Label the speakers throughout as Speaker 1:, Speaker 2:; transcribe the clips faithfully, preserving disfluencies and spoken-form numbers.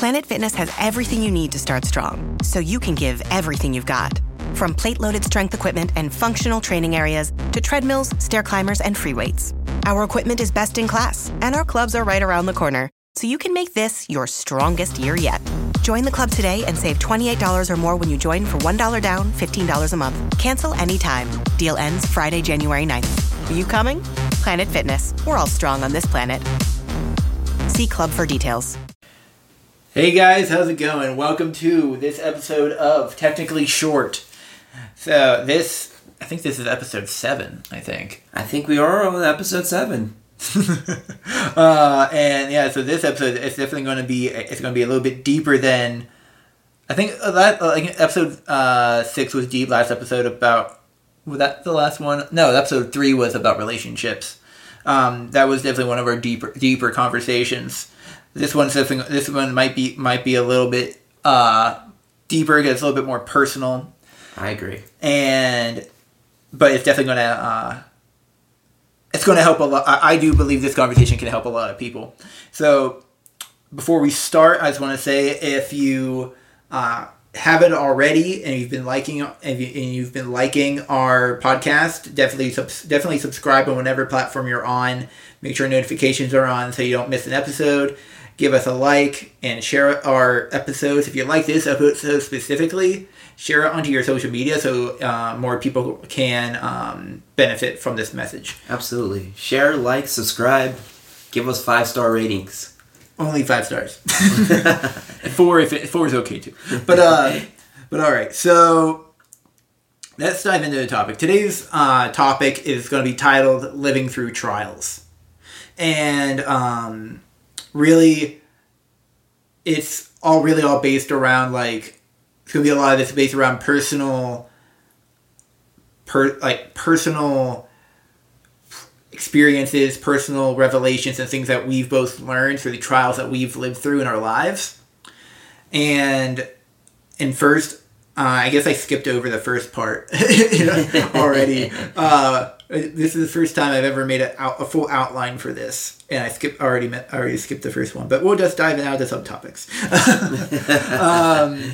Speaker 1: Planet Fitness has everything you need to start strong, so you can give everything you've got. From plate-loaded strength equipment and functional training areas to treadmills, stair climbers, and free weights. Our equipment is best in class, and our clubs are right around the corner, so you can make this your strongest year yet. Join the club today and save twenty-eight dollars or more when you join for one dollar down, fifteen dollars a month. Cancel anytime. Deal ends Friday, January ninth. Are you coming? Planet Fitness. We're all strong on this planet. See club for details.
Speaker 2: Hey guys, how's it going? Welcome to this episode of Technically Short. So this, I think this is episode seven, I think.
Speaker 3: I think we are on episode seven.
Speaker 2: uh, and yeah, so this episode, it's definitely going to be, it's going to be a little bit deeper than, I think that, like episode uh, six was deep, last episode about, was that the last one? No, episode three was about relationships. Um, that was definitely one of our deeper, deeper conversations. This one's definitely, this one might be might be a little bit uh, deeper because it's a little bit more personal.
Speaker 3: I agree.
Speaker 2: And but it's definitely going to uh, it's going to help a lot. I, I do believe this conversation can help a lot of people. So before we start, I just want to say if you uh, haven't already and you've been liking and, you, and you've been liking our podcast, definitely subs- definitely subscribe on whatever platform you're on. Make sure notifications are on so you don't miss an episode. Give us a like and share our episodes. If you like this episode specifically, share it onto your social media so uh, more people can um, benefit from this message.
Speaker 3: Absolutely. Share, like, subscribe. Give us five-star ratings.
Speaker 2: Only five stars. four if it, four is okay too. But uh, but all right. So let's dive into the topic. Today's uh, topic is going to be titled "Living Through Trials," and um. Really, it's all really all based around, like, it's going to be a lot of this based around personal, per, like, personal experiences, personal revelations, and things that we've both learned through the trials that we've lived through in our lives. And, and first, uh, I guess I skipped over the first part already. Uh, this is the first time I've ever made a, out, a full outline for this, and I skipped already met, already skipped the first one. But we'll just dive into the subtopics. um,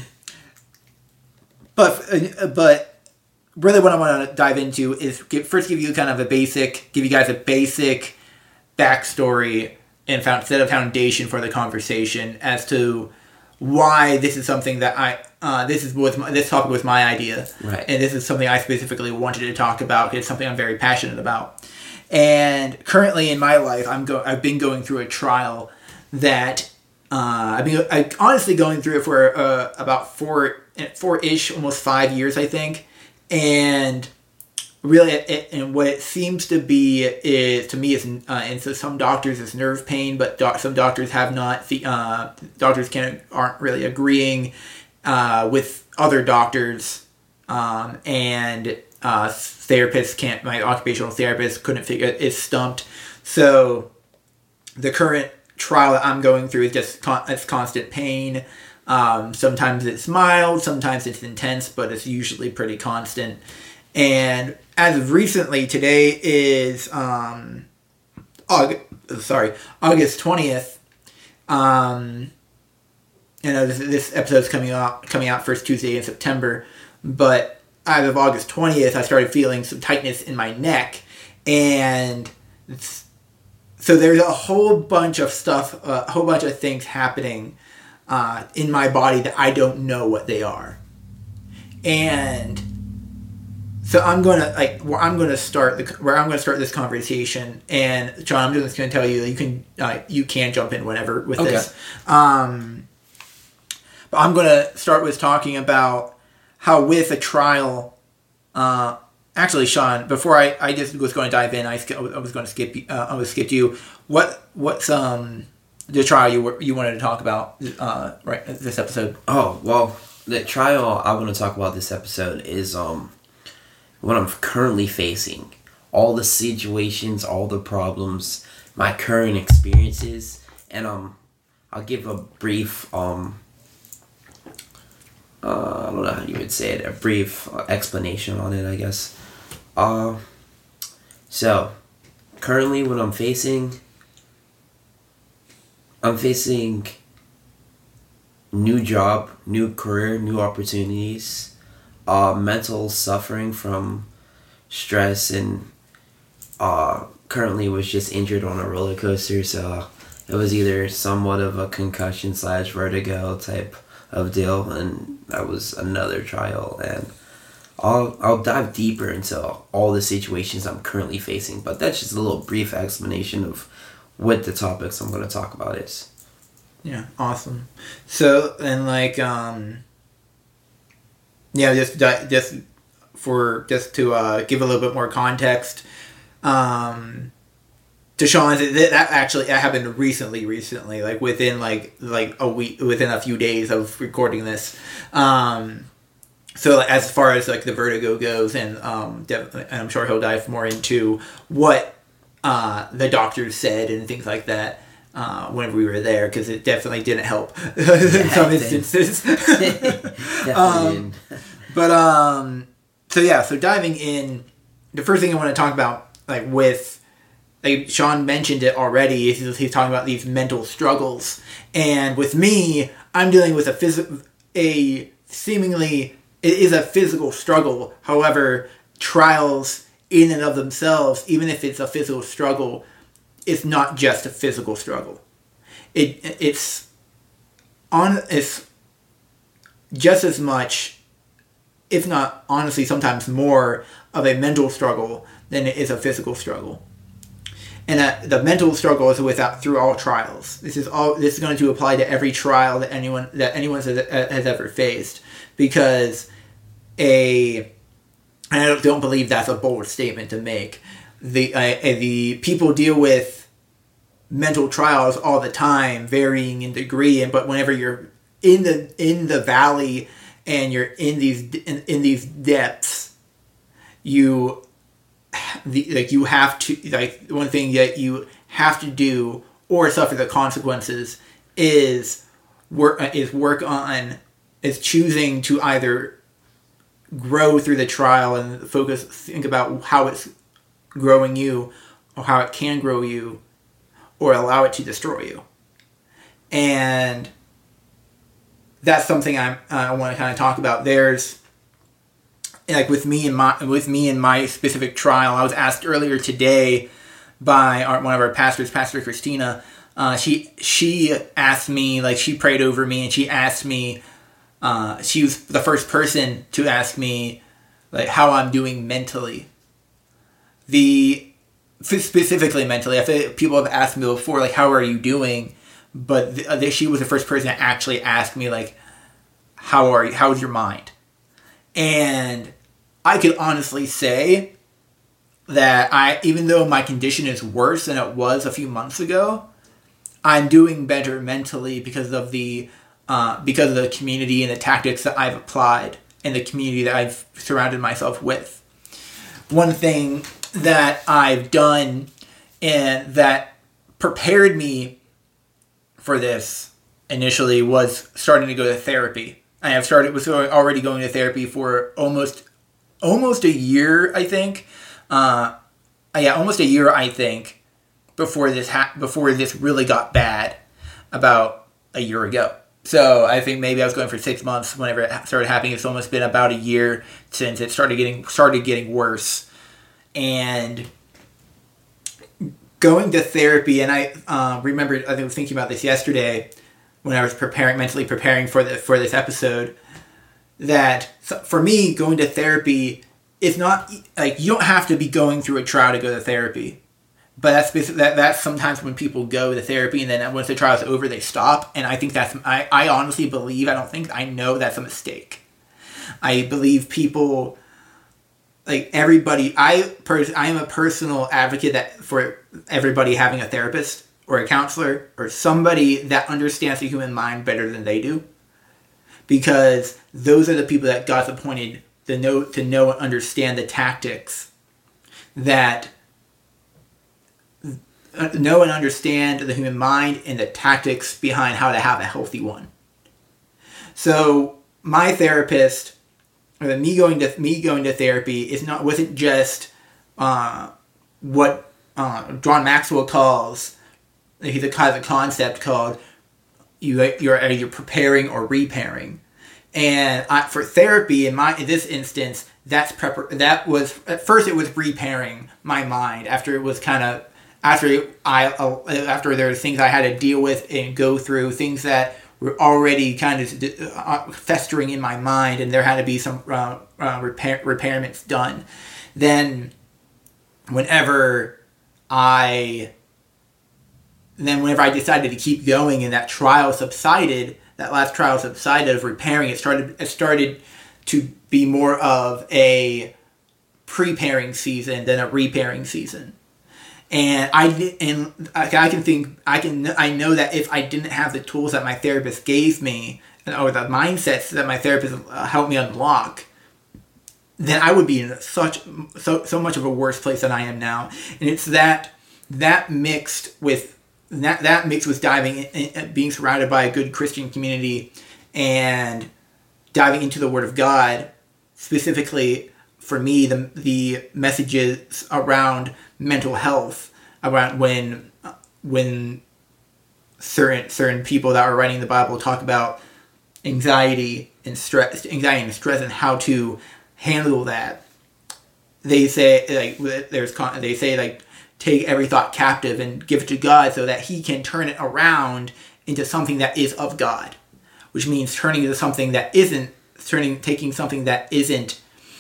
Speaker 2: but uh, but really, what I want to dive into is get, first give you kind of a basic, give you guys a basic backstory and found, set a foundation for the conversation as to why this is something that I. Uh, this is was my, this topic was my idea,
Speaker 3: right.
Speaker 2: And this is something I specifically wanted to talk about. It's something I'm very passionate about, and currently in my life, I'm go. I've been going through a trial that uh, I've been I honestly going through it for uh, about four four ish, almost five years, I think, and really, it, and what it seems to be is to me is uh, and so some doctors is nerve pain, but doc, some doctors have not. Uh, doctors can't aren't really agreeing. Uh, with other doctors, um, and uh, therapists can't, my occupational therapist couldn't figure it, is stumped. So the current trial that I'm going through is just con- it's constant pain. Um, sometimes it's mild, sometimes it's intense, but it's usually pretty constant. And as of recently, today is um, August, sorry, August twentieth. Um, You know, this, this episode's coming out coming out first Tuesday in September, but as of August twentieth, I started feeling some tightness in my neck, and it's, so there's a whole bunch of stuff, uh, a whole bunch of things happening uh, in my body that I don't know what they are, and so I'm gonna like where I'm gonna start the where I'm gonna start this conversation, and John, I'm just gonna tell you you can uh, you can jump in whenever with
Speaker 3: okay.
Speaker 2: this. Um, But I'm going to start with talking about how with a trial, uh, actually, Sean, before I, I just was going to dive in, I, sk- I was going to skip uh, I was skip you. What what's um the trial you were, you wanted to talk about uh, right this episode?
Speaker 3: Oh, well, the trial I want to talk about this episode is um what I'm currently facing. All the situations, all the problems, my current experiences, and um I'll give a brief um Uh, I don't know how you would say it, a brief uh, explanation on it, I guess. Uh, so, currently what I'm facing, I'm facing new job, new career, new opportunities, uh, mental suffering from stress, and uh, currently was just injured on a roller coaster, so it was either somewhat of a concussion slash vertigo type of deal, and that was another trial, and I'll I'll dive deeper into all the situations I'm currently facing, but that's just a little brief explanation of what the topics I'm going to talk about is.
Speaker 2: Yeah, awesome. So, and like, um, yeah, just just for just to uh, give a little bit more context, um, to Sean, that actually that happened recently. Recently, like within like like a week, within a few days of recording this. Um, so as far as like the vertigo goes, and um, and I'm sure he'll dive more into what uh, the doctors said and things like that. Uh, whenever we were there, because it definitely didn't help in
Speaker 3: Yeah,
Speaker 2: some
Speaker 3: it
Speaker 2: instances.
Speaker 3: Definitely
Speaker 2: um,
Speaker 3: didn't.
Speaker 2: but um, so yeah, so diving in, the first thing I want to talk about, like with, like Sean mentioned it already, is he's talking about these mental struggles, and with me, I'm dealing with a phys- a seemingly it is a physical struggle. However, trials in and of themselves, even if it's a physical struggle, it's not just a physical struggle. It it's on it's just as much, if not honestly sometimes more, of a mental struggle than it is a physical struggle. And uh, the mental struggle is without through all trials. This is all. This is going to apply to every trial that anyone that anyone has, has ever faced, because a I don't, don't believe that's a bold statement to make. The uh, the people deal with mental trials all the time, varying in degree, and but whenever you're in the in the valley and you're in these in, in these depths, you the, like you have to like one thing that you have to do or suffer the consequences is work is work on is choosing to either grow through the trial and focus think about how it's growing you, or how it can grow you, or allow it to destroy you. And that's something I'm, uh, I want to kind of talk about. There's like with me and my with me and my specific trial. I was asked earlier today by our, one of our pastors, Pastor Christina. Uh, she she asked me, like she prayed over me, and she asked me. Uh, she was the first person to ask me, like how I'm doing mentally. The specifically mentally, I feel like people have asked me before, like, how are you doing? But the, the, she was the first person to actually ask me, like, how are you? How's your mind? And I could honestly say that I, even though my condition is worse than it was a few months ago, I'm doing better mentally because of the uh, because of the community and the tactics that I've applied and the community that I've surrounded myself with. One thing that I've done and that prepared me for this initially was starting to go to therapy. I have started was already going to therapy for almost almost a year, I think. Uh, yeah, almost a year, I think, before this ha- before this really got bad, about a year ago. So I think maybe I was going for six months whenever it started happening. It's almost been about a year since it started getting started getting worse. And going to therapy, and I uh, remember I was thinking about this yesterday when I was preparing, mentally preparing for the for this episode, that for me, going to therapy is not like you don't have to be going through a trial to go to therapy, but that's that that's sometimes when people go to therapy and then once the trial is over they stop, and I think that's I, I honestly believe I don't think I know that's a mistake. I believe people. Like everybody, I pers- I am a personal advocate that for everybody having a therapist or a counselor or somebody that understands the human mind better than they do, because those are the people that God's appointed to know to know and understand the tactics that uh, know and understand the human mind and the tactics behind how to have a healthy one. So my therapist. Me going to me going to therapy is not wasn't just uh, what uh, John Maxwell calls. He has a concept called you you're either preparing or repairing. And I, for therapy, in my in this instance, that's prep. That was at first it was repairing my mind after it was kind of after I uh, after there were things I had to deal with and go through, things that were already kind of uh, festering in my mind, and there had to be some uh, uh, repair repairments done. Then, whenever I then whenever I decided to keep going, and that trial subsided. That last trial subsided of repairing. It started. It started to be more of a preparing season than a repairing season. And I and I can think I can I know that if I didn't have the tools that my therapist gave me, or the mindsets that my therapist helped me unlock, then I would be in such so so much of a worse place than I am now. And it's that that mixed with. That that mixed with diving in, being surrounded by a good Christian community and diving into the Word of God, specifically for me, the the messages around mental health, around when when certain certain people that are writing the Bible talk about anxiety and stress, anxiety and stress, and how to handle that. They say like there's they say like. Take every thought captive and give it to God so that he can turn it around into something that is of God, which means turning into something that isn't, turning, taking something that isn't,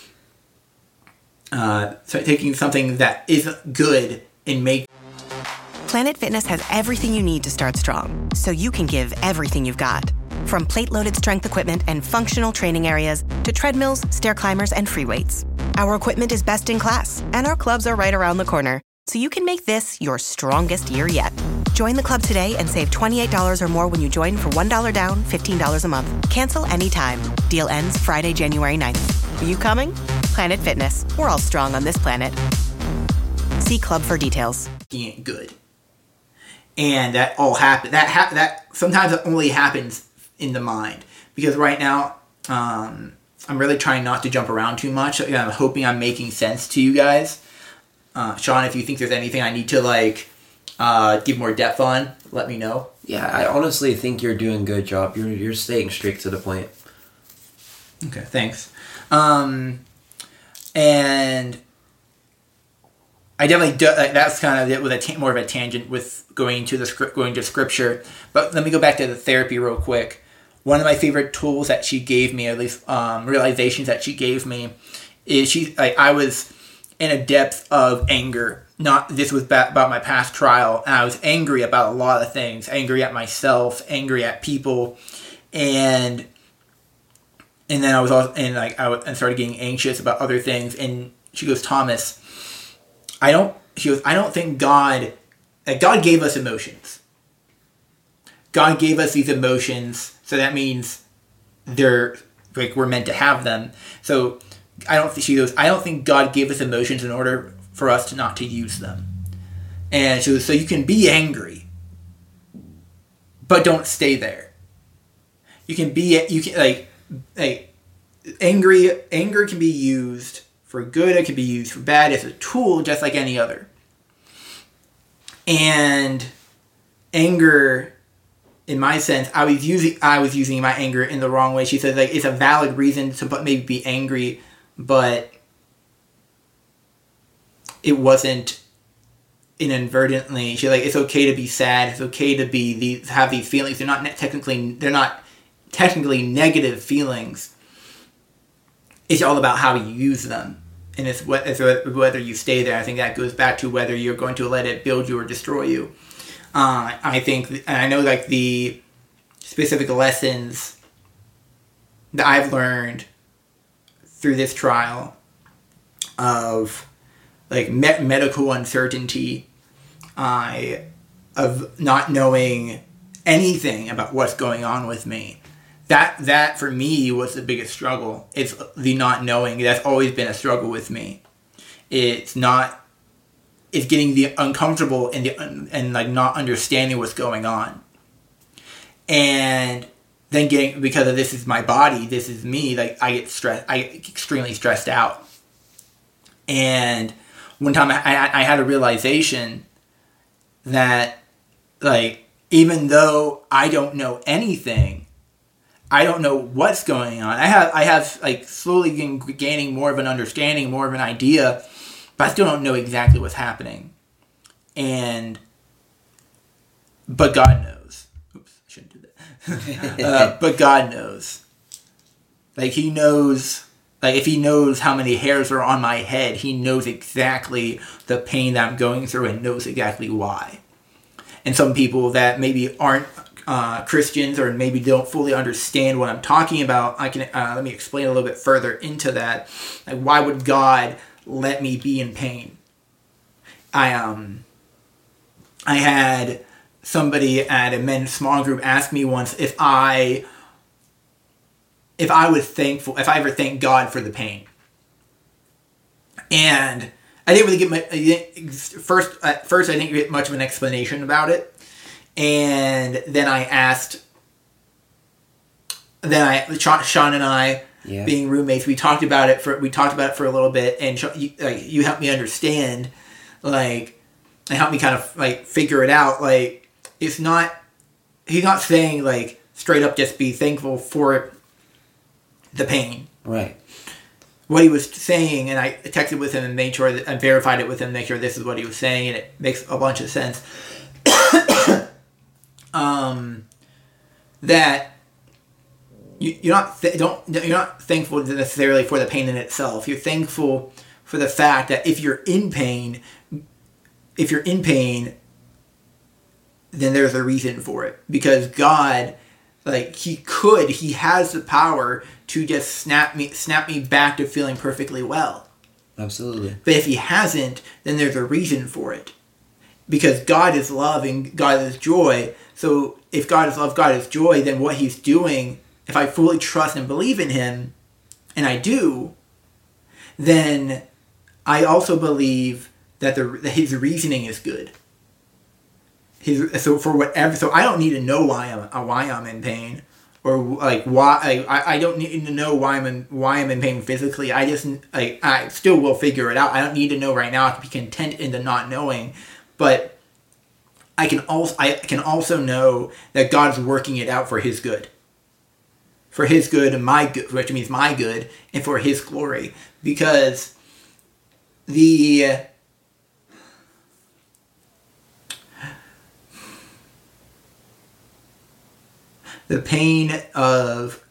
Speaker 2: uh, so taking something that isn't good and make.
Speaker 1: Planet Fitness has everything you need to start strong, so you can give everything you've got. From plate-loaded strength equipment and functional training areas to treadmills, stair climbers, and free weights. Our equipment is best in class, and our clubs are right around the corner. So you can make this your strongest year yet. Join the club today and save twenty-eight dollars or more when you join for one dollar down, fifteen dollars a month. Cancel anytime. Deal ends Friday, January ninth. Are you coming? Planet Fitness. We're all strong on this planet. See club for details.
Speaker 2: Ain't good. And that all happen. That ha- that sometimes it only happens in the mind. Because right now, um, I'm really trying not to jump around too much. I'm hoping I'm making sense to you guys. Uh, Sean, if you think there's anything I need to, like, uh, give more depth on, let me know.
Speaker 3: Yeah, I honestly think you're doing a good job. You're you're staying straight to the point.
Speaker 2: Okay, thanks. Um, and I definitely do, like, that's kind of it with a ta- more of a tangent with going into the script, going to scripture. But let me go back to the therapy real quick. One of my favorite tools that she gave me, or at least um, realizations that she gave me, is she like I was. in a depth of anger. Not this was ba- about my past trial, and I was angry about a lot of things. Angry at myself, angry at people, and and then I was also and like I, w- and started getting anxious about other things. And she goes, Thomas, I don't. She goes, I don't think God, that God gave us emotions. God gave us these emotions, so that means they're like we're meant to have them. So. I don't. She goes. I don't think God gave us emotions in order for us to not to use them. And she goes. So you can be angry, but don't stay there. You can be. You can like, like, angry. Anger can be used for good. It can be used for bad. It's a tool, just like any other. And anger, in my sense, I was using. I was using my anger in the wrong way. She says like it's a valid reason to maybe be angry. But it wasn't inadvertently. She's like, it's okay to be sad. It's okay to be these have these feelings. They're not ne- technically they're not technically negative feelings. It's all about how you use them, and it's, what, it's whether you stay there. I think that goes back to whether you're going to let it build you or destroy you. Uh, I think, and I know like the specific lessons that I've learned through this trial of like me- medical uncertainty, uh, of not knowing anything about what's going on with me. That that for me was the biggest struggle. It's the not knowing. That's always been a struggle with me. It's not. It's getting the uncomfortable and the and like not understanding what's going on. And then getting, because of this is my body, this is me, like I get stressed, I get extremely stressed out. And one time I, I, I had a realization that like even though I don't know anything, I don't know what's going on. I have I have like slowly been gaining more of an understanding, more of an idea, but I still don't know exactly what's happening. And but God knows. Oops, I shouldn't do that. uh, but God knows. Like he knows. Like if he knows how many hairs are on my head, he knows exactly the pain that I'm going through and knows exactly why. And some people that maybe aren't uh, Christians or maybe don't fully understand what I'm talking about, I can uh, let me explain a little bit further into that. Like, why would God let me be in pain? I um, I had somebody at a men's small group ask me once if I. If I was thankful, if I ever thanked God for the pain. And I didn't really get my, first, at first I didn't get much of an explanation about it. And then I asked, then I, Sean and I, yeah. being roommates, we talked about it for, we talked about it for a little bit, and you, like, you helped me understand, like, and helped me kind of, like, figure it out. Like, it's not, he's not saying, like, straight up just be thankful for the pain.
Speaker 3: Right.
Speaker 2: What he was saying, and I texted with him and made sure that I verified it with him, make sure this is what he was saying, and it makes a bunch of sense. um, that you, you're not th- don't you're not thankful necessarily for the pain in itself. You're thankful for the fact that if you're in pain, if you're in pain, then there's a reason for it, because God. Like, he could, he has the power to just snap me snap me back to feeling perfectly well.
Speaker 3: Absolutely.
Speaker 2: But if he hasn't, then there's a reason for it. Because God is love and God is joy. So if God is love, God is joy, then what he's doing, if I fully trust and believe in him, and I do, then I also believe that, the, that his reasoning is good. His, so for whatever, so I don't need to know why I'm why I'm in pain, or like why I, I don't need to know why I'm in why I'm in pain physically. I just like I still will figure it out. I don't need to know right now. I can be content in the not knowing, but I can also I can also know that God's working it out for His good, for His good and my good, which means my good, and for His glory, because the. The pain of,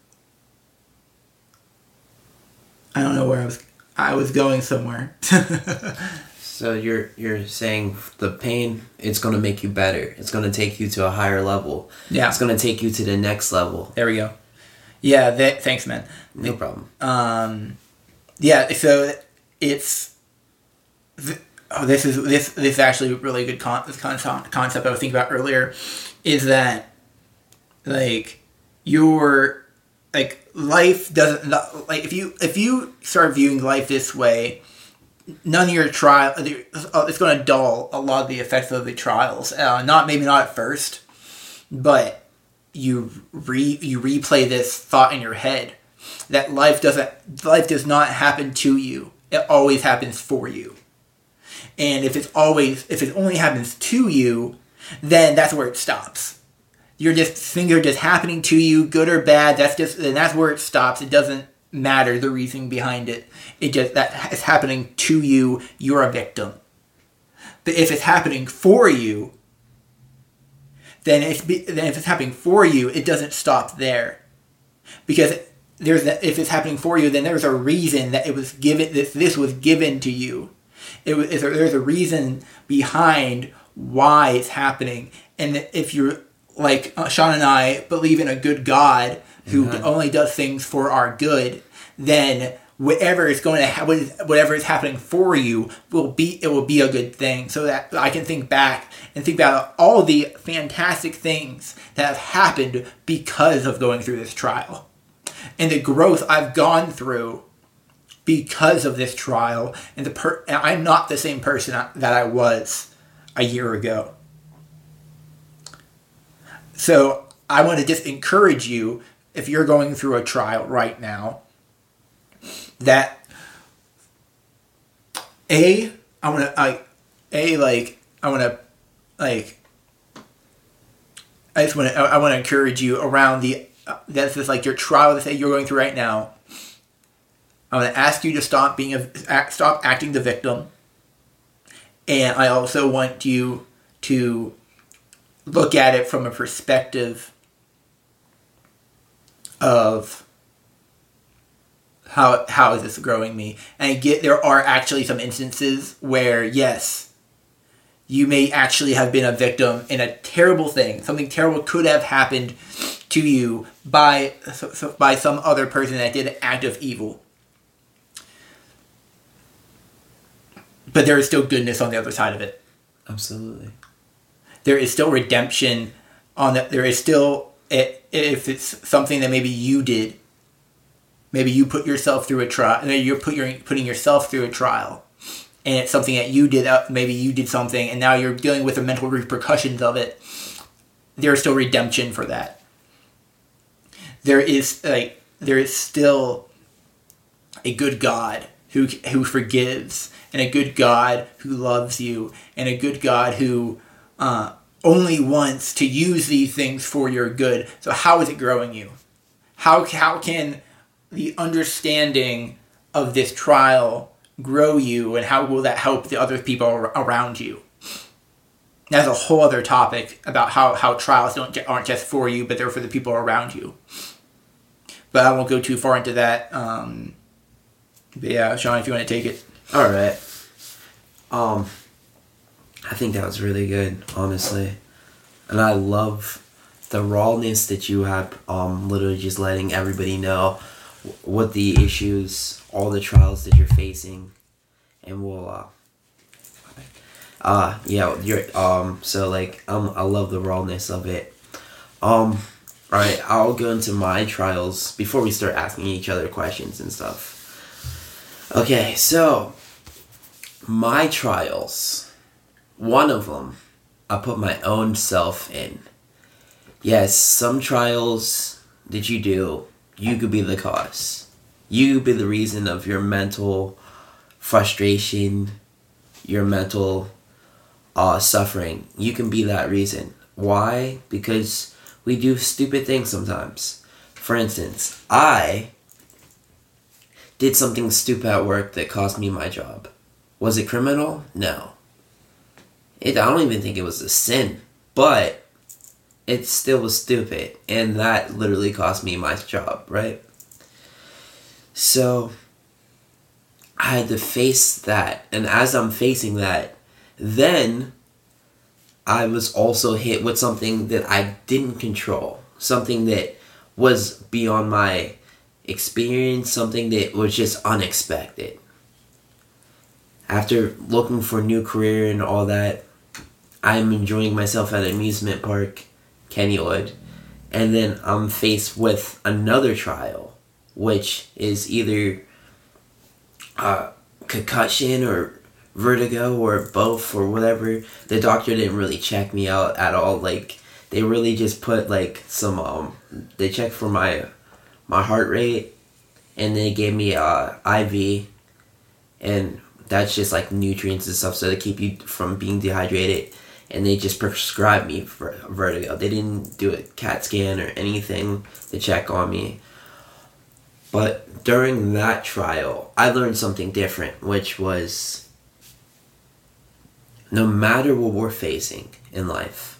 Speaker 2: I don't know where I was, I was going somewhere.
Speaker 3: So you're you're saying the pain, it's going to make you better. It's going to take you to a higher level.
Speaker 2: Yeah.
Speaker 3: It's going to take you to the next level.
Speaker 2: There we go. Yeah, that, thanks, man.
Speaker 3: No problem.
Speaker 2: Um, yeah, so it's, oh, this is, this, this is actually a really good con- concept I was thinking about earlier, is that, like, your, like, life doesn't, like, if you, if you start viewing life this way, none of your trial, it's going to dull a lot of the effects of the trials. Uh, not, maybe not at first, but you re, you replay this thought in your head that life doesn't, life does not happen to you. It always happens for you. And if it's always, if it only happens to you, then that's where it stops. You're just, things are just happening to you, good or bad. That's just, and that's where it stops. It doesn't matter the reasoning behind it. It just, that is happening to you. You're a victim. But if it's happening for you, then it's, then if it's happening for you, it doesn't stop there. Because there's, if it's happening for you, then there's a reason that it was given, this, this was given to you. It was, there's a reason behind why it's happening. And if you're, like uh, Sean and I believe in a good God who mm-hmm. only does things for our good, then whatever is going to ha- whatever is happening for you will be it will be a good thing. So that I can think back and think about all the fantastic things that have happened because of going through this trial, and the growth I've gone through because of this trial. And the per- I'm not the same person that I was a year ago. So I want to just encourage you, if you're going through a trial right now, that A, I want to, I, A, like, I want to, like, I just want to I want to encourage you around the uh, that's just like your trial that you're going through right now. I want to ask you to stop being a act, stop acting the victim, and I also want you to look at it from a perspective of how how is this growing me? And I get there are actually some instances where yes, you may actually have been a victim in a terrible thing. Something terrible could have happened to you by by some other person that did an act of evil. But there is still goodness on the other side of it.
Speaker 3: Absolutely. There
Speaker 2: is still redemption on that. There is still, if it's something that maybe you did, maybe you put yourself through a trial, maybe you're put, you're putting yourself through a trial, and it's something that you did, maybe you did something, and now you're dealing with the mental repercussions of it. There is still redemption for that. There is like there is still a good God who who forgives, and a good God who loves you, and a good God who uh, only wants to use these things for your good. So how is it growing you? How how can the understanding of this trial grow you, and how will that help the other people around you? That's a whole other topic about how, how trials don't aren't just for you, but they're for the people around you. But I won't go too far into that. Um, but yeah, Sean, if you want to take it.
Speaker 3: All right. Um, I think that was really good, honestly. And I love the rawness that you have, um, literally just letting everybody know what the issues, all the trials that you're facing. And we'll, uh, uh, yeah, you're, um, so, like, um, I love the rawness of it. Um, alright, I'll go into my trials before we start asking each other questions and stuff. Okay, so, my trials, one of them, I put my own self in. Yes, some trials that you do, you could be the cause. You could be the reason of your mental frustration, your mental uh, suffering. You can be that reason. Why? Because we do stupid things sometimes. For instance, I did something stupid at work that cost me my job. Was it criminal? No. It, I don't even think it was a sin, but it still was stupid, and that literally cost me my job, right? So, I had to face that, and as I'm facing that, then I was also hit with something that I didn't control, something that was beyond my experience, something that was just unexpected. After looking for a new career and all that, I'm enjoying myself at an amusement park, Kennywood, and then I'm faced with another trial, which is either uh, concussion or vertigo or both or whatever. The doctor didn't really check me out at all. Like, they really just put like some um they checked for my my heart rate, and they gave me a I V, and that's just like nutrients and stuff so to keep you from being dehydrated, and they just prescribed me for vertigo. They didn't do a CAT scan or anything to check on me. But during that trial, I learned something different, which was no matter what we're facing in life,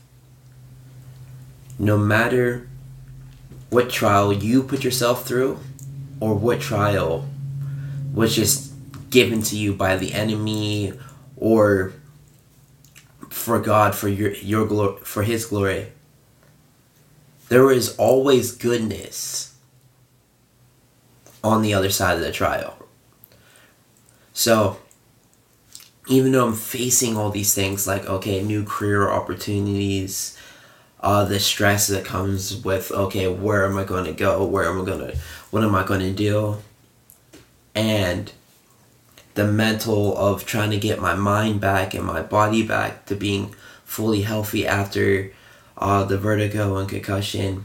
Speaker 3: no matter what trial you put yourself through, or what trial was just given to you by the enemy, or for God, for your your glory, for His glory, there is always goodness on the other side of the trial. So, even though I'm facing all these things, like, okay, new career opportunities, uh, the stress that comes with, okay, where am I going to go? Where am I going to, what am I going to do? And the mental of trying to get my mind back and my body back to being fully healthy after uh, the vertigo and concussion.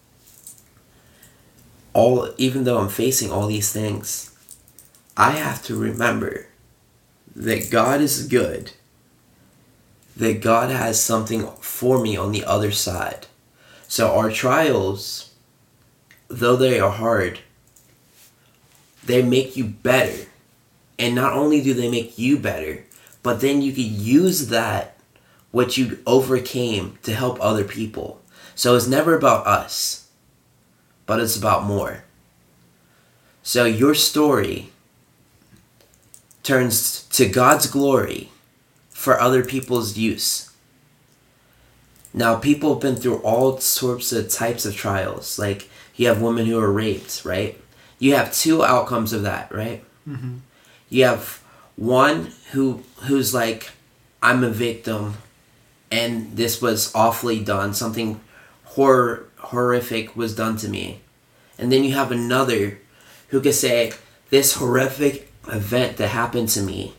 Speaker 3: All, even though I'm facing all these things, I have to remember that God is good, that God has something for me on the other side, So our trials, though they are hard, they make you better. And not only do they make you better, but then you can use that, what you overcame, to help other people. So it's never about us, but it's about more. So your story turns to God's glory for other people's use. Now, people have been through all sorts of types of trials. Like, you have women who are raped, right? You have two outcomes of that, right?
Speaker 2: Mm-hmm.
Speaker 3: You have one who who's like, I'm a victim, and this was awfully done. Something horror, horrific was done to me. And then you have another who can say, this horrific event that happened to me,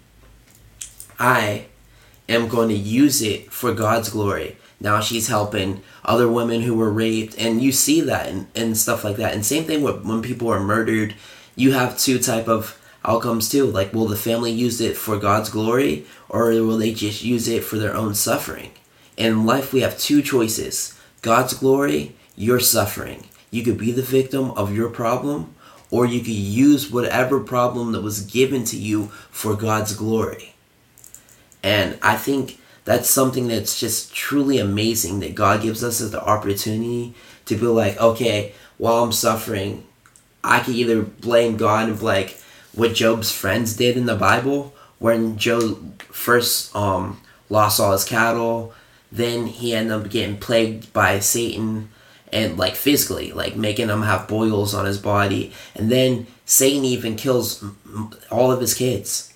Speaker 3: I am going to use it for God's glory. Now she's helping other women who were raped, and you see that and, and stuff like that. And same thing with when people are murdered, you have two type of outcomes too. Like, will the family use it for God's glory, or will they just use it for their own suffering? In life, we have two choices: God's glory, your suffering. You could be the victim of your problem, or you could use whatever problem that was given to you for God's glory. And I think that's something that's just truly amazing, that God gives us the opportunity to be like, okay, while I'm suffering, I can either blame God and be like what Job's friends did in the Bible, when Job first um, lost all his cattle, then he ended up getting plagued by Satan, and like physically, like making him have boils on his body. And then Satan even kills all of his kids.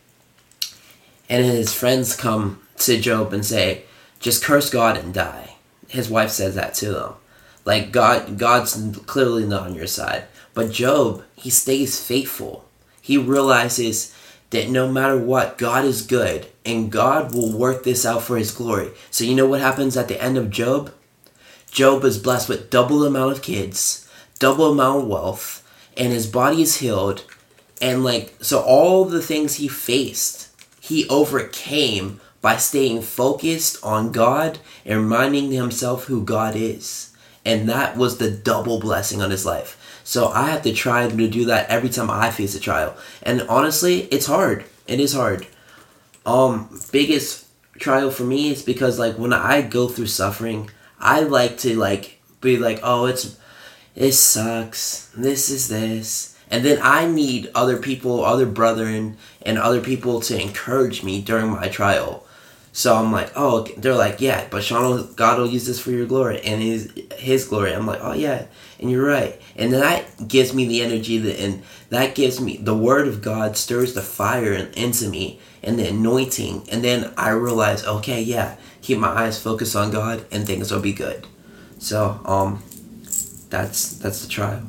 Speaker 3: And then his friends come to Job and say, just curse God and die. His wife says that to him. Like, God, God's clearly not on your side. But Job, he stays faithful. He realizes that no matter what, God is good, and God will work this out for his glory. So you know what happens at the end of Job? Job is blessed with double the amount of kids, double amount of wealth, and his body is healed. And like, so all the things he faced, he overcame by staying focused on God and reminding himself who God is. And that was the double blessing on his life. So I have to try to do that every time I face a trial. And honestly, it's hard. It is hard. Um, biggest trial for me is because like when I go through suffering, I like to like be like, oh, it's it sucks. This is this. And then I need other people, other brethren, and other people to encourage me during my trial. So I'm like, oh, they're like, yeah, but Sean, will, God will use this for your glory and his his glory. I'm like, oh yeah, and you're right. And then that gives me the energy, that, and that gives me, the word of God stirs the fire into me and the anointing. And then I realize, okay, yeah, keep my eyes focused on God and things will be good. So, um, that's that's the trial.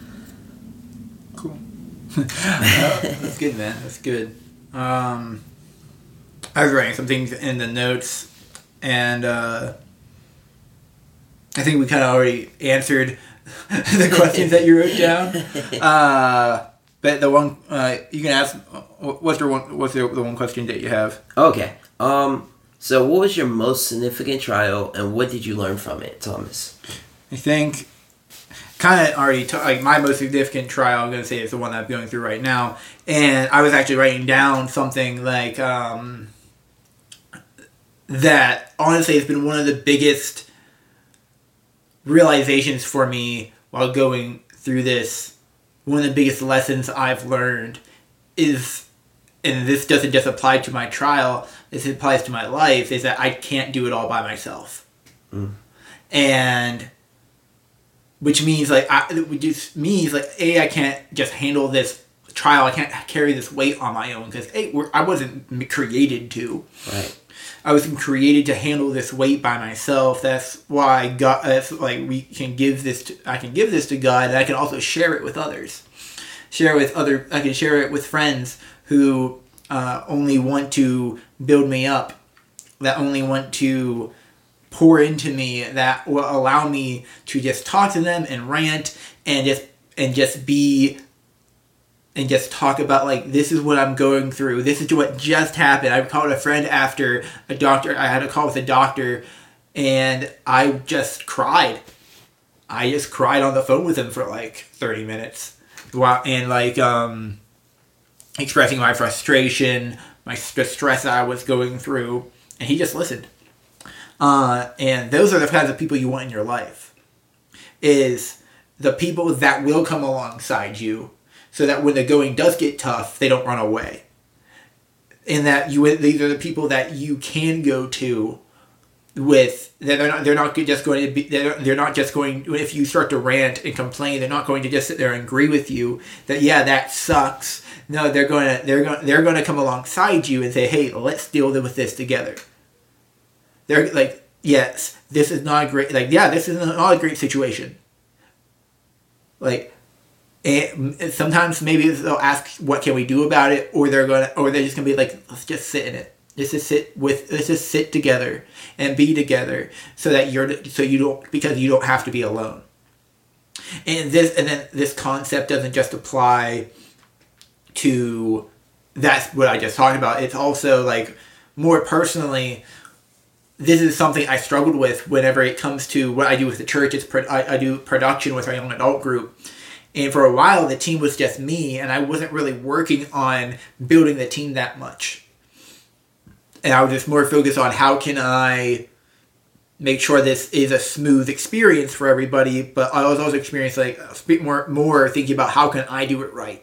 Speaker 2: Cool. uh, that's good, man. That's good. Um, I was writing some things in the notes, and uh, I think we kind of already answered the questions that you wrote down. Uh, but the one uh, you can ask, what's your one? What's the, the one question that you have?
Speaker 3: Okay. Um. So, what was your most significant trial, and what did you learn from it, Thomas?
Speaker 2: I think, kind of already, t- like my most significant trial, I'm going to say, is the one that I'm going through right now. And I was actually writing down something like, um, that honestly has been one of the biggest realizations for me while going through this. One of the biggest lessons I've learned is, and this doesn't just apply to my trial, this applies to my life, is that I can't do it all by myself.
Speaker 3: Mm.
Speaker 2: And which means like I, it just means like a I can't just handle this trial. I can't carry this weight on my own because a we're, I wasn't created to.
Speaker 3: Right.
Speaker 2: I wasn't created to handle this weight by myself. That's why God. That's like we can give this. To, I can give this to God, and I can also share it with others. Share it with other. I can share it with friends who uh, only want to build me up. That only want to pour into me, that will allow me to just talk to them and rant and just and just be and just talk about like, this is what I'm going through. This is what just happened. I called a friend after a doctor. I had a call with a doctor, And I just cried. I just cried on the phone with him for like thirty minutes. And like, um, expressing my frustration, my the stress I was going through. And he just listened. Uh, and those are the kinds of people you want in your life. Is the people that will come alongside you so that when the going does get tough, they don't run away. And that you these are the people that you can go to with, they're not, they're not just going to be, they're, they're not just going, if you start to rant and complain, they're not going to just sit there and agree with you that, yeah, that sucks. No, they're going to, they're going, they're going to come alongside you and say, hey, let's deal with this together. They're like, yes, this is not a great, like, yeah, this is not a great situation. Like, and sometimes maybe they'll ask, what can we do about it? Or they're going to, or they're just going to be like, let's just sit in it. Let's just sit with, let's just sit together and be together so that you're, so you don't, because you don't have to be alone. And this, and then this concept doesn't just apply to, that's what I just talked about. It's also like, more personally, this is something I struggled with whenever it comes to what I do with the church. It's pro- I, I do production with our young adult group. And for a while, the team was just me, and I wasn't really working on building the team that much. And I was just more focused on how can I make sure this is a smooth experience for everybody, but I was also experiencing like more, more thinking about how can I do it right.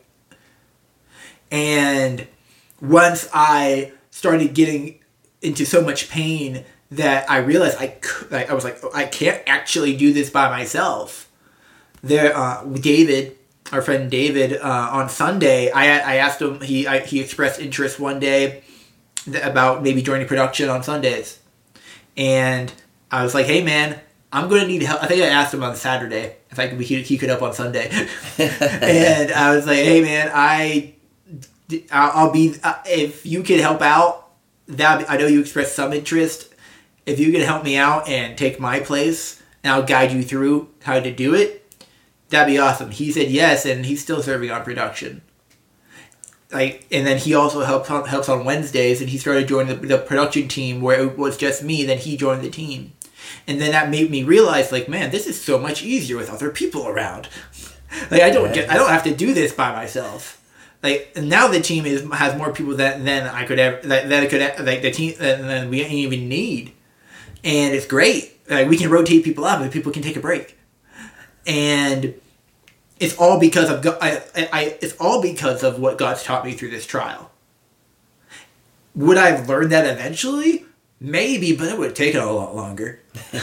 Speaker 2: And once I started getting into so much pain that I realized I could, like, I was like, I can't actually do this by myself. There, uh, David, our friend David, uh, on Sunday, I I asked him, he I, he expressed interest one day about maybe joining production on Sundays. And I was like, hey man, I'm going to need help. I think I asked him on Saturday if I could, he, he could help on Sunday. And I was like, hey man, I, I'll be, if you could help out, that I know you expressed some interest. If you could help me out and take my place, and I'll guide you through how to do it, that'd be awesome. He said yes, and he's still serving on production. Like, and then he also helps on, helps on Wednesdays, and he started joining the, the production team where it was just me. Then he joined the team, and then that made me realize, like, man, this is so much easier with other people around. Like, I don't get, I don't have to do this by myself. Like, now the team is has more people that than I could ever that, that I could like the team than we even need, and it's great. Like, we can rotate people out, but people can take a break, and it's all because of God. I, I, it's all because of what God's taught me through this trial. Would I have learned that eventually? Maybe, but it would have taken a lot longer.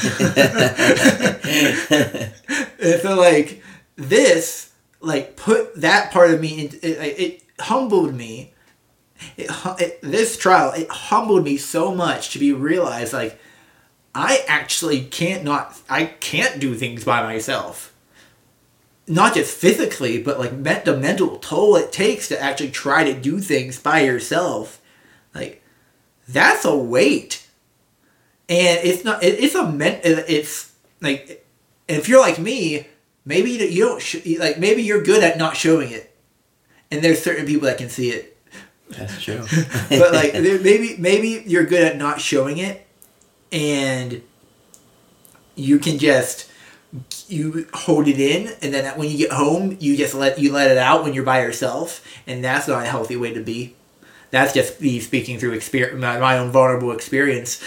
Speaker 2: And so, like, this, like, put that part of me into it. It, it humbled me. It, it this trial, it humbled me so much to be realized, like, I actually can't not. I can't do things by myself. Not just physically, but like the mental toll it takes to actually try to do things by yourself. Like, that's a weight. And it's not, it, it's a, it's like, if you're like me, maybe you don't, sh- like, maybe you're good at not showing it. And there's certain people that can see it.
Speaker 3: That's true.
Speaker 2: But like, maybe, maybe you're good at not showing it. And you can just, you hold it in, and then when you get home, you just let you let it out when you're by yourself, and that's not a healthy way to be. That's just me speaking through experience, my, my own vulnerable experience.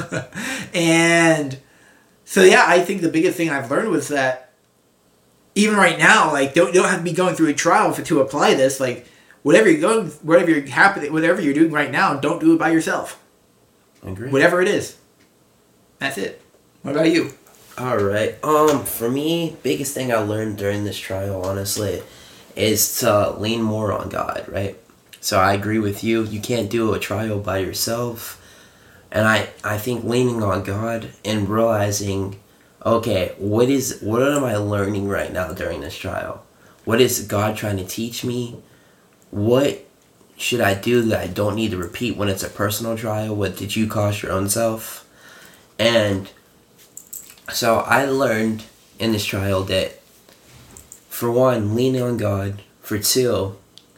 Speaker 2: And so, yeah, I think the biggest thing I've learned was that even right now, like, don't don't have to be going through a trial for, to apply this. Like, whatever you're going, whatever you're happening, whatever you're doing right now, don't do it by yourself.
Speaker 3: I agree.
Speaker 2: Whatever it is, that's it. What about you?
Speaker 3: All right. Um, for me, biggest thing I learned during this trial, honestly, is to lean more on God, right? So I agree with you. You can't do a trial by yourself. And I, I think leaning on God and realizing, okay, what is what am I learning right now during this trial? What is God trying to teach me? What should I do that I don't need to repeat when it's a personal trial? What did you cost your own self? And so I learned in this trial that, for one, lean on God. For two,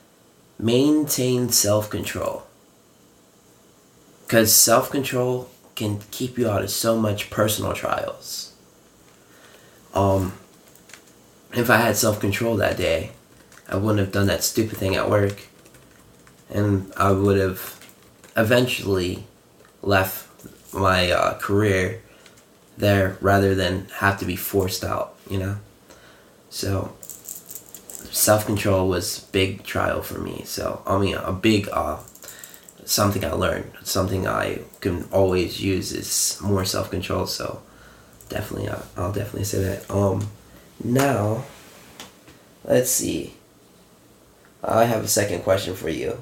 Speaker 3: maintain self-control. Because self-control can keep you out of so much personal trials. Um, if I had self-control that day, I wouldn't have done that stupid thing at work. And I would have eventually left my uh, career there rather than have to be forced out, you know? So, self-control was big trial for me. So, I mean, a big, uh, something I learned, something I can always use is more self-control. So, definitely, uh, I'll definitely say that. Um, now, let's see. I have a second question for you.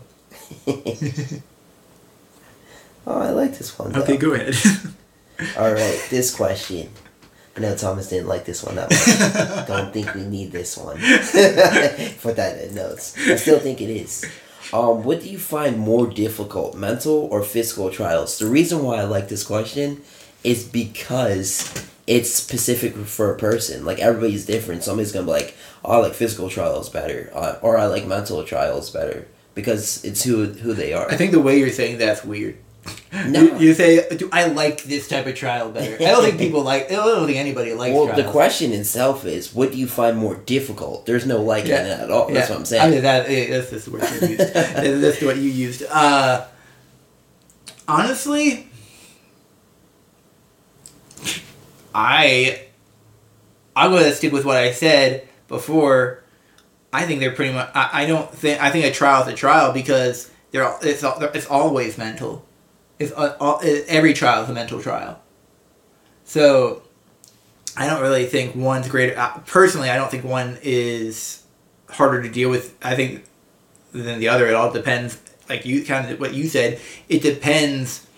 Speaker 3: Oh, I like this one, though.
Speaker 2: Okay, go ahead.
Speaker 3: Alright, this question. I know Thomas didn't like this one that much. Don't think we need this one. Put that in notes. I still think it is. Um, what do you find more difficult, mental or physical trials? The reason why I like this question is because it's specific for a person. Like, everybody's different. Somebody's gonna be like, oh, I like physical trials better. Uh, or I like mental trials better. Because it's who who they are.
Speaker 2: I think the way you're saying that's weird.
Speaker 3: No.
Speaker 2: You, you say, do I like this type of trial better? I don't think people like, I don't think anybody likes
Speaker 3: well,
Speaker 2: trials.
Speaker 3: the question itself is, what do you find more difficult? There's no liking
Speaker 2: yeah.
Speaker 3: in it at all. That's
Speaker 2: yeah.
Speaker 3: what I'm saying.
Speaker 2: I mean, that, that's just the word you used. That's what you used. Uh, honestly, I, I'm going to stick with what I said before. I think they're pretty much, I, I don't think, I think a trial is a trial because they're all, it's, it's always mental. It's all, every trial is a mental trial. So, I don't really think one's greater. Personally, I don't think one is harder to deal with, I think, than the other. It all depends, like you kind of what you said. It depends.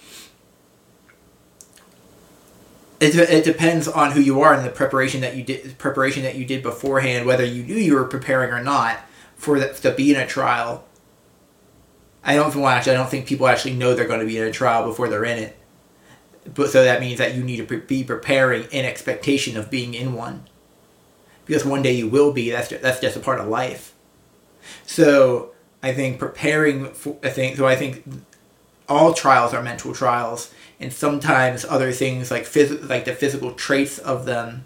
Speaker 2: It, it depends on who you are and the preparation that you did preparation that you did beforehand, whether you knew you were preparing or not for the, to be in a trial. I don't well, actually. I don't think people actually know they're going to be in a trial before they're in it. But so that means that you need to pre- be preparing in expectation of being in one, because one day you will be. That's just, that's just a part of life. So I think preparing for I think so. I think all trials are mental trials, and sometimes other things like phys- like the physical traits of them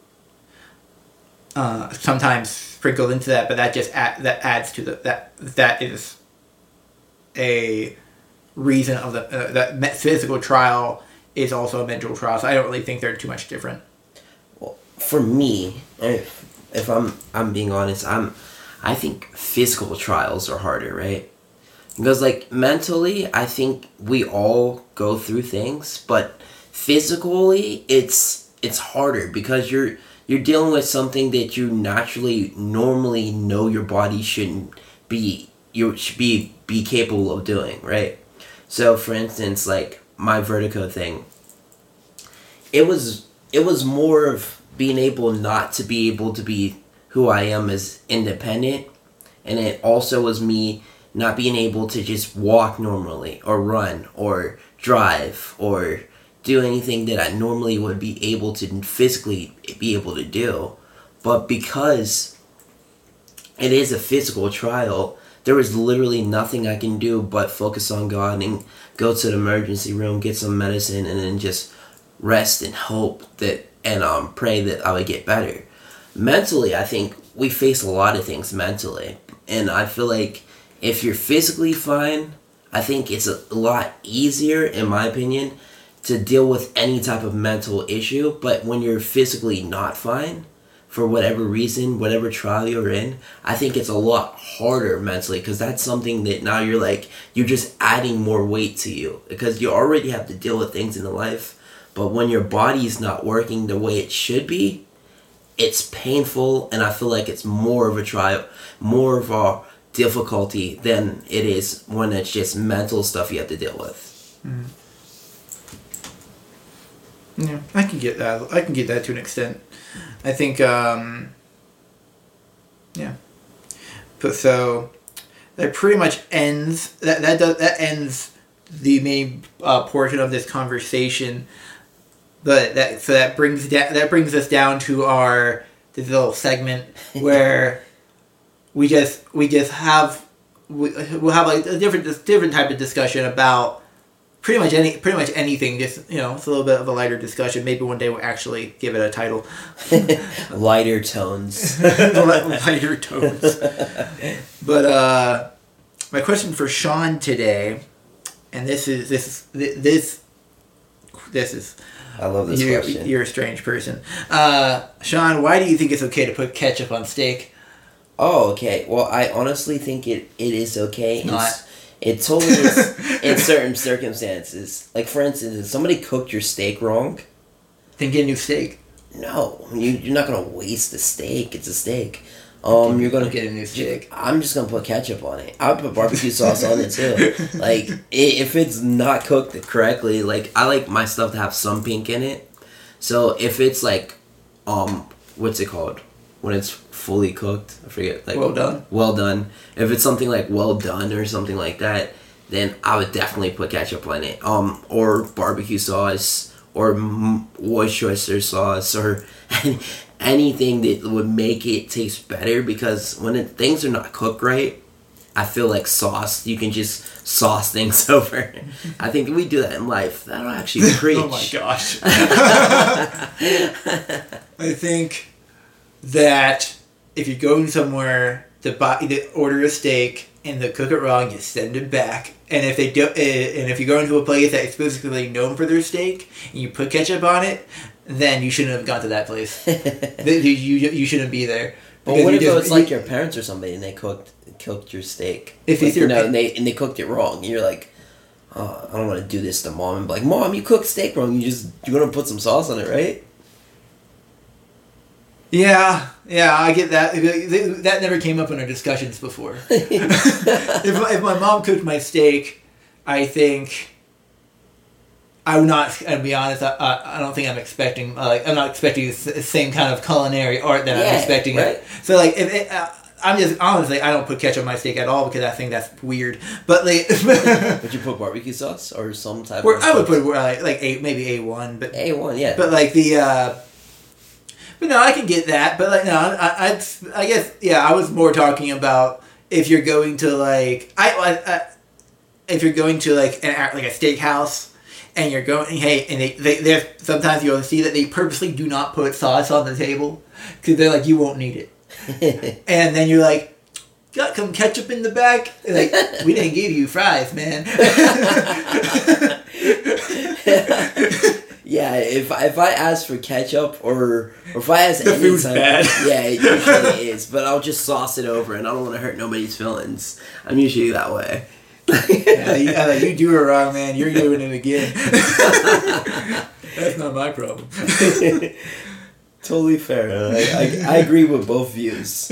Speaker 2: uh, sometimes sprinkled into that. But that just add, that adds to the that that is a reason of the uh, that physical trial is also a mental trial. So I don't really think they're too much different.
Speaker 3: Well, for me, if if I'm I'm being honest, I'm I think physical trials are harder, right? Because like mentally, I think we all go through things, but physically, it's it's harder because you're you're dealing with something that you naturally normally know your body shouldn't be you should be be capable of doing, right? So for instance, like my vertigo thing, it was it was more of being able not to be able to be who I am as independent, and it also was me not being able to just walk normally or run or drive or do anything that I normally would be able to physically be able to do. But because it is a physical trial, there was literally nothing I can do but focus on God and go to the emergency room, get some medicine, and then just rest and hope that and um pray that I would get better. Mentally, I think we face a lot of things mentally, and I feel like if you're physically fine, I think it's a lot easier, in my opinion, to deal with any type of mental issue. But when you're physically not fine, for whatever reason, whatever trial you're in, I think it's a lot harder mentally, because that's something that now you're like, you're just adding more weight to you, because you already have to deal with things in life. But when your body's not working the way it should be, it's painful, and I feel like it's more of a trial, more of a difficulty than it is when it's just mental stuff you have to deal with.
Speaker 2: Mm. Yeah, I can get that. I can get that to an extent. I think, um, yeah. But so that pretty much ends that that does, that ends the main uh, portion of this conversation. But that so that brings da- that brings us down to our this little segment where we just we just have we, we'll have like a different different type of discussion about pretty much any pretty much anything. Just, you know, it's a little bit of a lighter discussion. Maybe one day we'll actually give it a title.
Speaker 3: Lighter tones.
Speaker 2: Lighter tones. But uh, my question for Sean today, and this is this this this is.
Speaker 3: I love this
Speaker 2: you're,
Speaker 3: question.
Speaker 2: You're a strange person, uh, Sean. Why do you think it's okay to put ketchup on steak?
Speaker 3: Oh, okay. Well, I honestly think it, it is okay.
Speaker 2: It's not.
Speaker 3: It totally is in certain circumstances. Like, for instance, if somebody cooked your steak wrong...
Speaker 2: Then get a new steak.
Speaker 3: No. You, you're not going to waste the steak. It's a steak. Um, you're going to
Speaker 2: get a new steak.
Speaker 3: I'm just going to put ketchup on it. I would put barbecue sauce on it, too. Like, if it's not cooked correctly, like, I like my stuff to have some pink in it. So, if it's, like, um, what's it called? When it's fully cooked, I forget. Like
Speaker 2: well done.
Speaker 3: Well done. If it's something like well done or something like that, then I would definitely put ketchup on it. Um, or barbecue sauce, or Worcestershire sauce, or any, anything that would make it taste better. Because when it, things are not cooked right, I feel like sauce. You can just sauce things over. I think if we do that in life, that'll actually preach.
Speaker 2: Oh my gosh. I think that if you're going somewhere to buy, to order a steak and they cook it wrong, you send it back. And if they do, and if you go into a place that's specifically known for their steak and you put ketchup on it, then you shouldn't have gone to that place. you, you you shouldn't be there.
Speaker 3: But what if
Speaker 2: just,
Speaker 3: it was like your parents or somebody and they cooked cooked your steak?
Speaker 2: If
Speaker 3: like,
Speaker 2: it's your
Speaker 3: you know,
Speaker 2: pa-
Speaker 3: and they and they cooked it wrong, and you're like, oh, I don't want to do this to mom. And be like, Mom, you cooked steak wrong. You just you're gonna put some sauce on it, right?
Speaker 2: Yeah, yeah, I get that. That never came up in our discussions before. if, my, if my mom cooked my steak, I think I would not. I'd be honest. I, I, I don't think I'm expecting. Like, I'm not expecting the same kind of culinary art that
Speaker 3: yeah,
Speaker 2: I'm expecting.
Speaker 3: Right.
Speaker 2: It. So, like, if it, uh, I'm just honestly, I don't put ketchup on my steak at all because I think that's weird. But like,
Speaker 3: would you put barbecue sauce or some type?
Speaker 2: Or
Speaker 3: of
Speaker 2: I would
Speaker 3: sauce?
Speaker 2: put like like a maybe A one, but
Speaker 3: A one, yeah.
Speaker 2: But like the. Uh, But no, I can get that. But like, no, I, I, I guess, yeah, I was more talking about if you're going to like, I, I, I if you're going to like an like a steakhouse, and you're going, hey, and they, they, there's sometimes you'll see that they purposely do not put sauce on the table because they're like, you won't need it, and then you're like, got some ketchup in the back. They're like, we didn't give you fries, man.
Speaker 3: Yeah, if if I ask for ketchup or, or if I ask
Speaker 2: the
Speaker 3: any
Speaker 2: food's
Speaker 3: type,
Speaker 2: bad.
Speaker 3: Yeah, it usually is. But I'll just sauce it over, and I don't want to hurt nobody's feelings. I'm usually that way.
Speaker 2: Yeah, you, uh, you do it wrong, man. You're doing it again. That's not my problem.
Speaker 3: Totally fair. I, I, I agree with both views.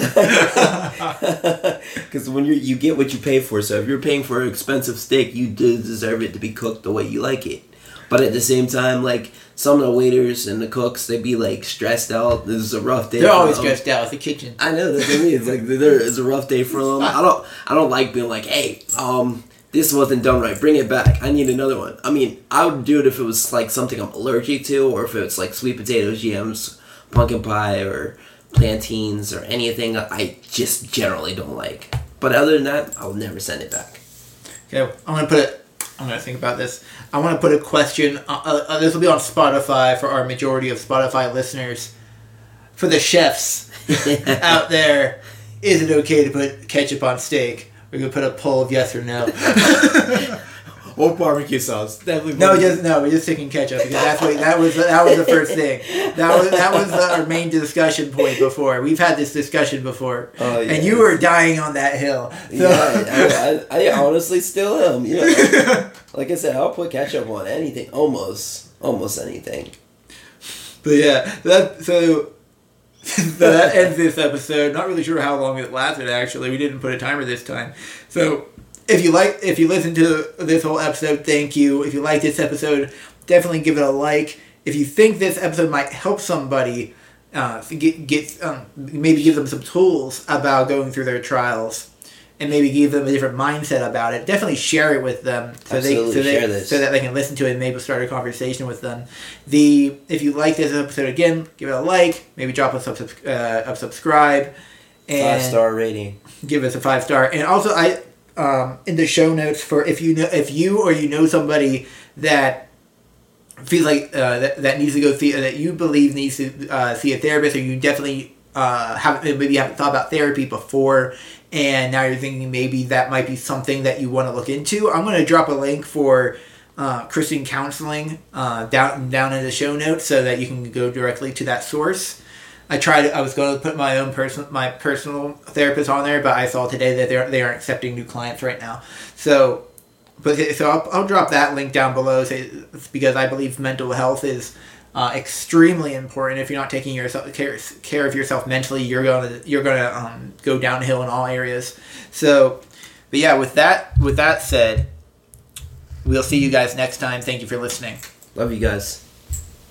Speaker 3: Because when you you get what you pay for, so if you're paying for an expensive steak, you do deserve it to be cooked the way you like it. But at the same time, like, some of the waiters and the cooks, they be, like, stressed out. This is a rough day.
Speaker 2: They're always
Speaker 3: them.
Speaker 2: stressed out. It's the kitchen.
Speaker 3: I know, that's what I mean. It's like, there is a rough day for them. I don't I don't like being like, hey, um, this wasn't done right. Bring it back. I need another one. I mean, I would do it if it was, like, something I'm allergic to, or if it's, like, sweet potatoes, yams, pumpkin pie, or plantains, or anything I just generally don't like. But other than that, I'll never send it back.
Speaker 2: Okay, I'm going to put it... I'm going to think about this. I want to put a question. Uh, uh, this will be on Spotify for our majority of Spotify listeners. For the chefs out there, is it okay to put ketchup on steak? We're going to put a poll of yes or no.
Speaker 3: Or barbecue sauce. Definitely.
Speaker 2: No, just no. We're just taking ketchup because that's what that was. That was the first thing. That was that was the, our main discussion point before. We've had this discussion before,
Speaker 3: oh, yeah.
Speaker 2: and you were dying on that hill. So.
Speaker 3: Yeah, I, I, I honestly still am. You know, like, like I said, I'll put ketchup on anything, almost, almost anything.
Speaker 2: But yeah, that so. So that ends this episode. Not really sure how long it lasted. Actually, we didn't put a timer this time. So. If you like, if you listen to this whole episode, thank you. If you like this episode, definitely give it a like. If you think this episode might help somebody, uh, get get um, maybe give them some tools about going through their trials, and maybe give them a different mindset about it. Definitely share it with them so
Speaker 3: Absolutely,
Speaker 2: they so
Speaker 3: share
Speaker 2: they
Speaker 3: this.
Speaker 2: so that they can listen to it and maybe start a conversation with them. The if you like this episode again, give it a like. Maybe drop us a, uh, a subscribe. And
Speaker 3: Five star rating.
Speaker 2: Give us a five star. And also, I um, in the show notes for if you know if you or you know somebody that feels like uh, that, that needs to go see that you believe needs to uh, see a therapist, or you definitely uh, haven't maybe haven't thought about therapy before, and now you're thinking maybe that might be something that you want to look into. I'm going to drop a link for uh, Christian counseling uh, down down in the show notes so that you can go directly to that source. I tried. I was going to put my own personal, my personal therapist on there, but I saw today that they they aren't accepting new clients right now. So, but so I'll, I'll drop that link down below, so because I believe mental health is uh, extremely important. If you're not taking yourself care, care of yourself mentally, you're gonna you're gonna um, go downhill in all areas. So, but yeah, with that with that said, we'll see you guys next time. Thank you for listening.
Speaker 3: Love you guys.